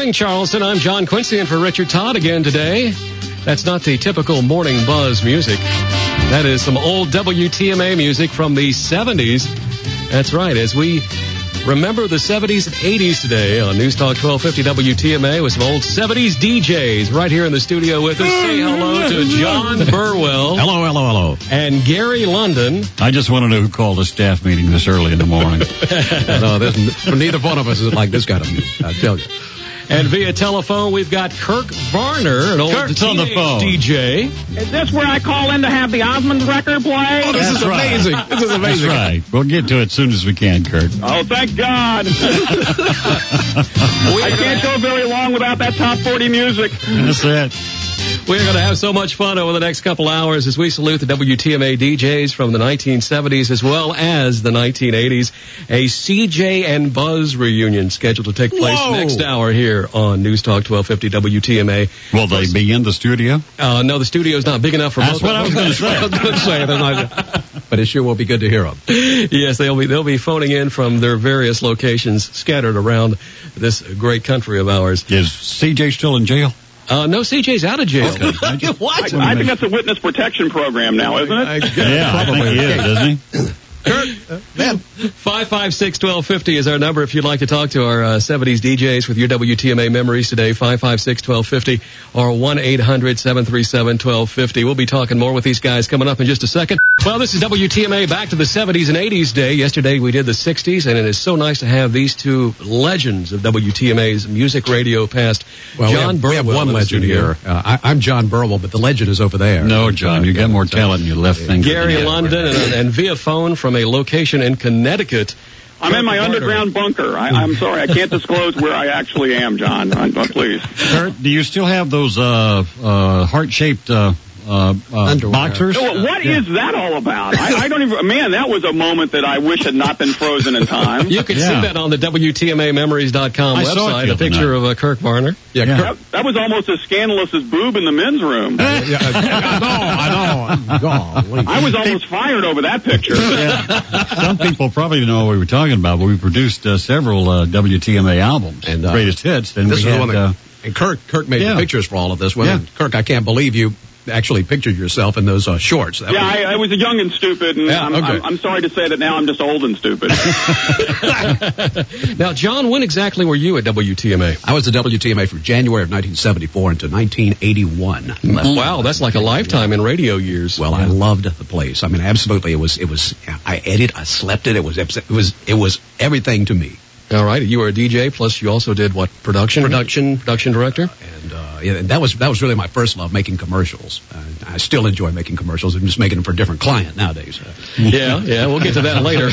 morning, Charleston. I'm John Quincy in for Richard Todd again today. That's not the typical morning buzz music. That is some old WTMA music from the 70s. That's right, as we remember the 70s and 80s today on News Talk 1250 WTMA with some old 70s DJs right here in the studio with us. Say hello to John Burwell. Hello, hello, hello. And Gary London. I just want to know who called a staff meeting this early in the morning. No, neither one of us is like this kind of music, I tell you. And via telephone, we've got Kirk Varner, an old Kirk's on the phone. DJ. Is this where I call in to have the Osmonds record play? Oh, this is amazing. Right. This is amazing. That's right. We'll get to it as soon as we can, Kurt. Oh, thank God. I can't go very long without that top 40 music. That's it. We're going to have so much fun over the next couple hours as we salute the WTMA DJs from the 1970s as well as the 1980s. A CJ and Buzz reunion scheduled to take place next hour here on News Talk 1250 WTMA. Will they be in the studio? No, the studio's not big enough for That's both what I was going to say. I was going to say, they're not, but it sure will be good to hear them. Yes, they'll be phoning in from their various locations scattered around this great country of ours. Is CJ still in jail? No, CJ's out of jail. What? I think that's a witness protection program now, isn't it? Yeah, probably he is, isn't he? Kurt, 556-1250 is our number if you'd like to talk to our 70s DJs with your WTMA memories today. 556-1250 or 1-800-737-1250. We'll be talking more with these guys coming up in just a second. Well, this is WTMA Back to the 70s and 80s Day. Yesterday we did the 60s, and it is so nice to have these two legends of WTMA's music radio past. Well, John Burwell. We have one legend here. I'm John Burwell, but the legend is over there. No, John, you got more talent in your left finger. Gary London, and via phone from a location in Connecticut. I'm in my underground bunker. I'm sorry, I can't disclose where I actually am, John. Please. Kurt, do you still have those heart-shaped boxers? What is that all about? I don't even. Man, that was a moment that I wish had not been frozen in time. You can see that on the WTMAmemories.com website. A picture of Kirk Varner. Yeah, that was almost as scandalous as boob in the men's room. I know. I was almost fired over that picture. Some people probably know what we were talking about, but we produced several WTMA albums, and greatest hits. And this is one that, and Kirk made the pictures for all of this. Well, Kirk, I can't believe you actually pictured yourself in those shorts. I was young and stupid, and I'm sorry to say that now I'm just old and stupid. Now, John, when exactly were you at WTMA? I was at WTMA from January of 1974 into 1981. Wow, that's like a lifetime in radio years. Well, I loved the place. I mean, absolutely. It was. I ate it. I slept it. It was everything to me. All right, you were a DJ, plus you also did what? Production director? And that was really my first love, making commercials. I still enjoy making commercials. I'm just making them for a different client nowadays. Yeah, we'll get to that later.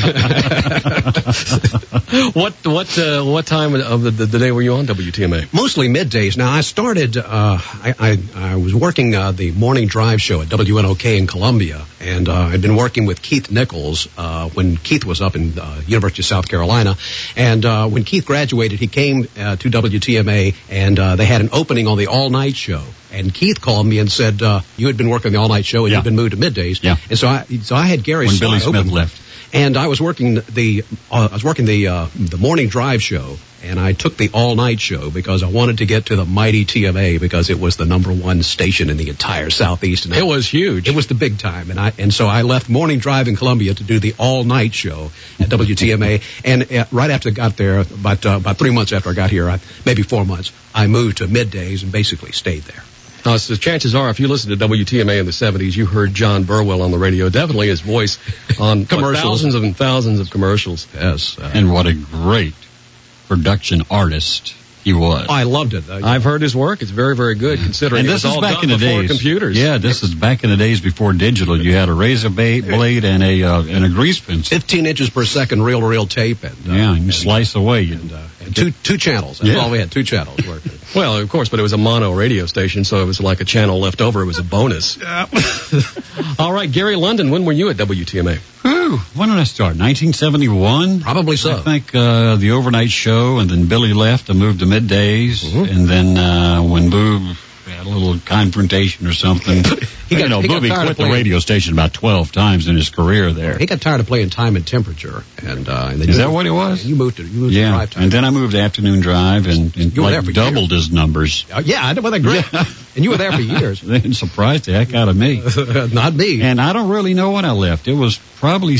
What time of the day were you on WTMA? Mostly middays. Now I started. I was working the morning drive show at WNOK in Columbia, and I'd been working with Keith Nichols when Keith was up in University of South Carolina, and when Keith graduated, he came to WTMA, and they had an opening on the all-night show. And Keith called me and said, you had been working the all-night show, and you'd been moved to middays. Yeah. And so I had Gary when Billy Smith left. And I was working the morning drive show, and I took the all-night show because I wanted to get to the mighty TMA because it was the #1 station in the entire Southeast. And it was huge. It was the big time. And so I left morning drive in Columbia to do the all-night show at WTMA. And right after I got there, about 3 months after I got here, maybe 4 months, I moved to middays and basically stayed there. So chances are, if you listened to WTMA in the 70s, you heard John Burwell on the radio. Definitely his voice on thousands and thousands of commercials. Yes. And what a great production artist he was. I loved it. I've heard his work. It's very, very good, considering and it this was is all back done in the before days. computers. Yeah, this is back in the days before digital. You had a razor blade and a grease pencil. 15 inches per second reel-to-reel tape. And you slice away. And two channels. That's all we had, 2 channels working. Well, of course, but it was a mono radio station, so it was like a channel left over. It was a bonus. All right, Gary London, when were you at WTMA? When did I start? 1971? Probably so. I think the overnight show, and then Billy left and moved to middays. And then when Boob had a little confrontation or something. Booby quit the radio station about 12 times in his career there. He got tired of playing Time and Temperature, and then is that what it was? You moved to Drive Time. And then I moved to Afternoon Drive and doubled his numbers. Yeah, well, they're great. Yeah. And you were there for years. They surprised the heck out of me. Not me. And I don't really know when I left. It was probably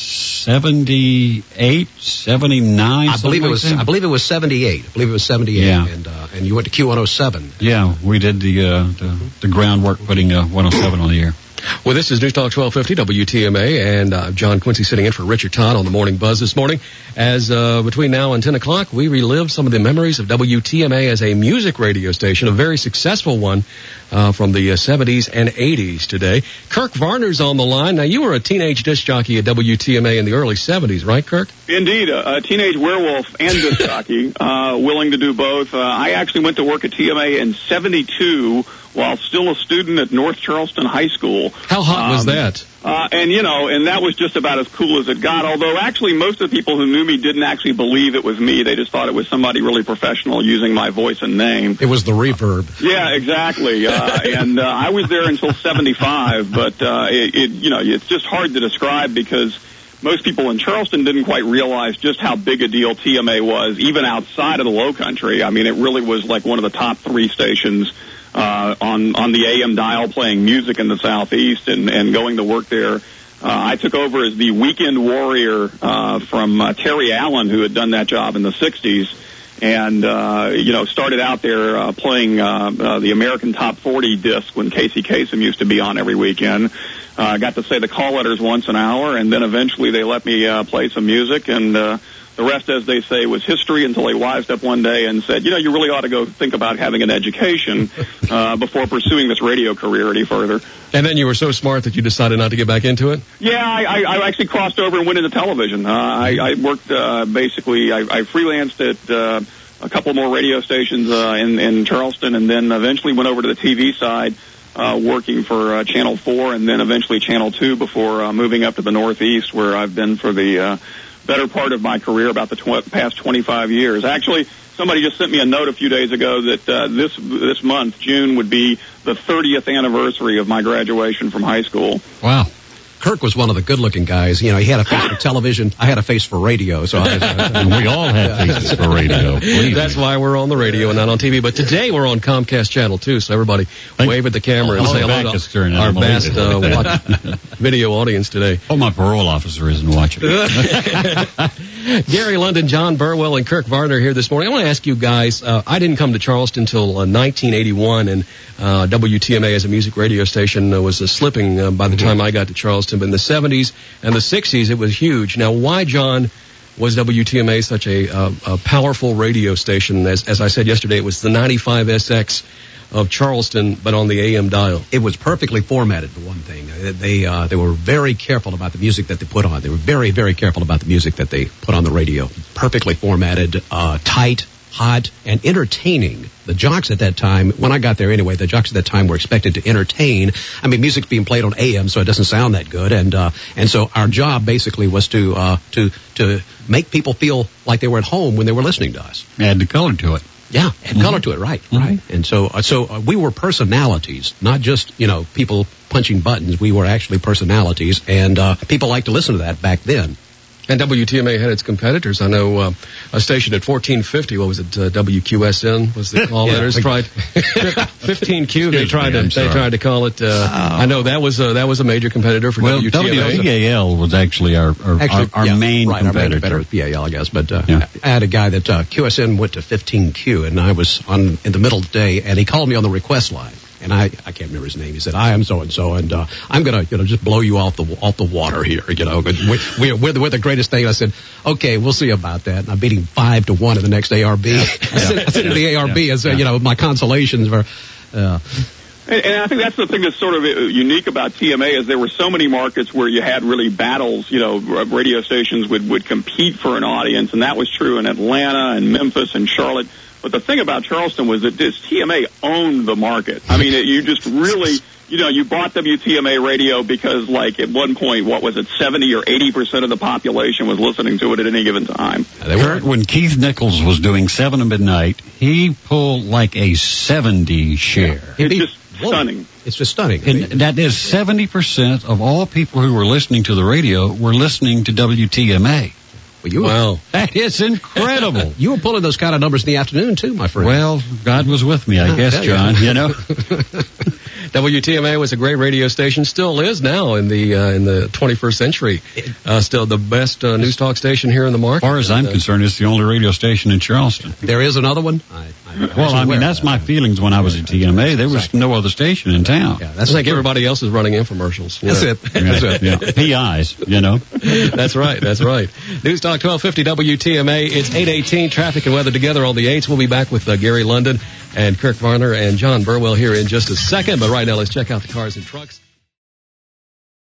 78, 79. I believe it was 78. Yeah. And you went to Q107. Yeah, we did the groundwork putting 107 on the air. Well, this is News Talk 1250 WTMA, and John Quincy sitting in for Richard Todd on the Morning Buzz this morning. As between now and 10 o'clock, we relive some of the memories of WTMA as a music radio station, a very successful one from the 70s and 80s today. Kirk Varner's on the line. Now, you were a teenage disc jockey at WTMA in the early 70s, right, Kirk? Indeed, a teenage werewolf and disc jockey, willing to do both. I actually went to work at TMA in 72 while still a student at North Charleston High School. How hot was that? And that was just about as cool as it got, although actually most of the people who knew me didn't actually believe it was me. They just thought it was somebody really professional using my voice and name. It was the reverb. Yeah, exactly. And I was there until 75, but it's just hard to describe because most people in Charleston didn't quite realize just how big a deal TMA was, even outside of the Low Country. I mean, it really was like one of the top 3 stations on the AM dial playing music in the Southeast and going to work there. I took over as the weekend warrior from Terry Allen, who had done that job in the 60s, and started out there playing the American Top 40 disc when Casey Kasem used to be on every weekend. I got to say the call letters once an hour, and then eventually they let me play some music, and the rest, as they say, was history until they wised up one day and said, you really ought to go think about having an education before pursuing this radio career any further. And then you were so smart that you decided not to get back into it? Yeah, I actually crossed over and went into television. I worked I freelanced at a couple more radio stations in Charleston, and then eventually went over to the TV side, working for Channel 4 and then eventually Channel 2 before moving up to the Northeast, where I've been for the better part of my career, about the past 25 years. Actually, somebody just sent me a note a few days ago that this month, June, would be the 30th anniversary of my graduation from high school. Wow. Kirk was one of the good-looking guys. He had a face for television. I had a face for radio. So and we all had faces for radio. That's why we're on the radio and not on TV. But today we're on Comcast Channel 2, so everybody wave at the camera and say hello to our vast video audience today. Oh, my parole officer isn't watching. Gary London, John Burwell, and Kirk Varner here this morning. I want to ask you guys, I didn't come to Charleston until 1981, and WTMA as a music radio station was slipping by the time I got to Charleston. But in the 70s and the 60s, it was huge. Now, why, John, was WTMA such a powerful radio station? As I said yesterday, it was the 95SX of Charleston, but on the AM dial. It was perfectly formatted, for one thing. They were very careful about the music that they put on. They were very, very careful about the music that they put on the radio. Perfectly formatted, tight, hot, and entertaining. The jocks at that time, when I got there anyway, the jocks at that time were expected to entertain. I mean, music's being played on AM, so it doesn't sound that good. And so our job basically was to make people feel like they were at home when they were listening to us. Add the color to it. Yeah, add color to it, right. And so we were personalities, not just, people punching buttons. We were actually personalities, and people liked to listen to that back then. And WTMA had its competitors. I know a station at 1450, what was it, WQSN was the call letters? Tried 15Q. They tried to call it. I know that was a major competitor for WTMA. PAL was actually our main competitor. Our main PAL, I guess. But I had a guy that QSN went to 15Q, and I was in the middle of the day, and he called me on the request line. And I can't remember his name. He said, "I am so and so, and I'm gonna, just blow you off the water here. We're the greatest thing." I said, "Okay, we'll see about that." And I beat him 5-1 in the next ARB. I sent it to the ARB and said, my consolations were. And I think that's the thing that's sort of unique about TMA is there were so many markets where you had really battles. Radio stations would compete for an audience, and that was true in Atlanta and Memphis and Charlotte. But the thing about Charleston was that TMA owned the market. I mean, you you bought WTMA radio because, like, at one point, what was it, 70 or 80% of the population was listening to it at any given time. Kurt, when Keith Nichols was doing 7 to Midnight, he pulled like a 70 share. Yeah. It's just stunning. It's just stunning. And that is 70% of all people who were listening to the radio were listening to WTMA. Wow. That is incredible. You were pulling those kind of numbers in the afternoon, too, my friend. Well, God was with me, I guess, John, you know. WTMA was a great radio station, still is now in the 21st century. Still the best news talk station here in the market. As far as I'm concerned, it's the only radio station in Charleston. There is another one? That's my feelings when I was at TMA. There was no other station in town. Yeah, that's like everybody else is running infomercials. That's it. That's it. Yeah. PIs, you know. That's right. News Talk 1250 WTMA. It's 8:18. Traffic and weather together on the 8s. We'll be back with Gary London and Kirk Varner and John Burwell here in just a second. But right now, let's check out the cars and trucks.